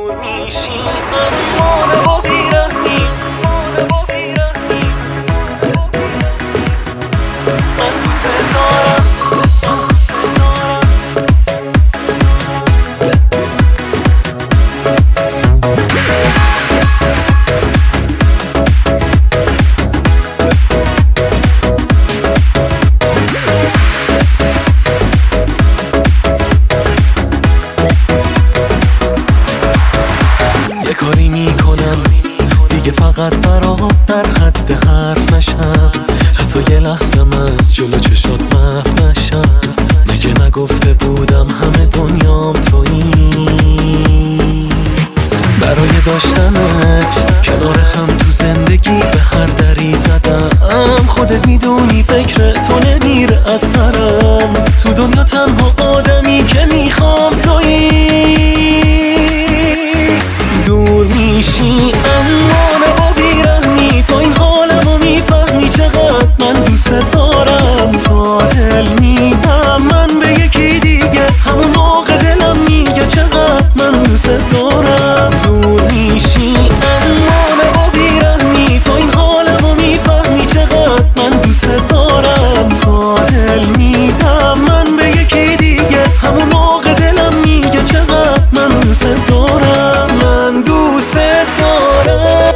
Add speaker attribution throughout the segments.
Speaker 1: دور میشی اما بیرحمی من دوست دارم کاری میکنم دیگه فقط برات در حد حرف نشم، حتی یه لحظم از جلو چشات محو نشم. مگه نگفته بودم همه دنیام تویی؟ برای داشتنت کنار هم تو زندگی به هر دری زدم. خودت میدونی فکر تو نمیره از سرم. تو دنیا تنها آدمی که میخوام تویی. دور میشی اما نبا بیرحمی، تو این حالمو میفهمی چقدر من دوست دارم. تا دل میدم من به یکی دیگه، همون موقع دلم میگه چقدر من دوست دارم. دور میشی اما نبا بیرحمی، تو این حالمو میفهمی چقدر من دوست دارم. تا دل میدم من به یکی دیگه، همون موقع دلم میگه چقدر من دوست دارم. من دوست دارم.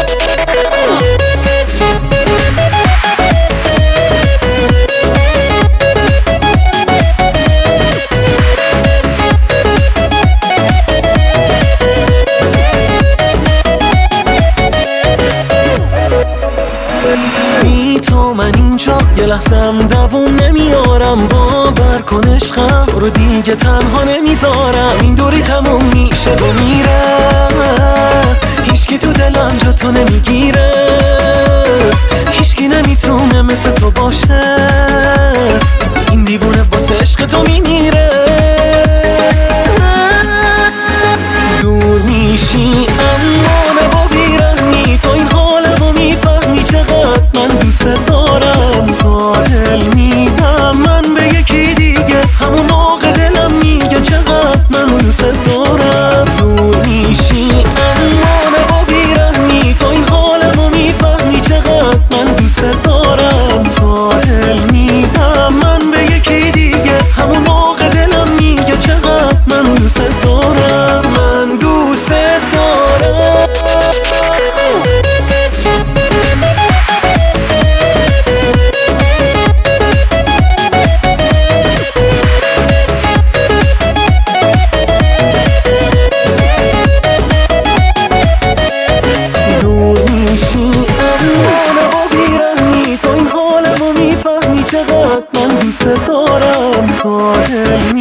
Speaker 1: بی تو من اینجا یه لحظم دووم نمیارم. باور کن عشقم تو رو دیگه تنها نمیذارم. این دوری تموم میشه و میره، هیچکی تو دلم جا تو نمیگیره. هیچکی نمیتونه مثل تو باشه، این دیوونه واسه عشق تو میمیره. دور میشی اما نبا بیرحمی، تو این حالمو میفهمی چقدر من دوست دارم. تا دل میدم من به یکی دیگه، همون موقع دلم میگه چقدر من دوست دارم. دور میشی اما نبا بیرحمی، تو این حالمو میفهمی چقدر من دوست دارم. تا دل میدم من به یکی دیگه، همون موقع دلم میگه چقدر من دوست دارم. من دوست دارم. چقدر من دوست دارم. تا دل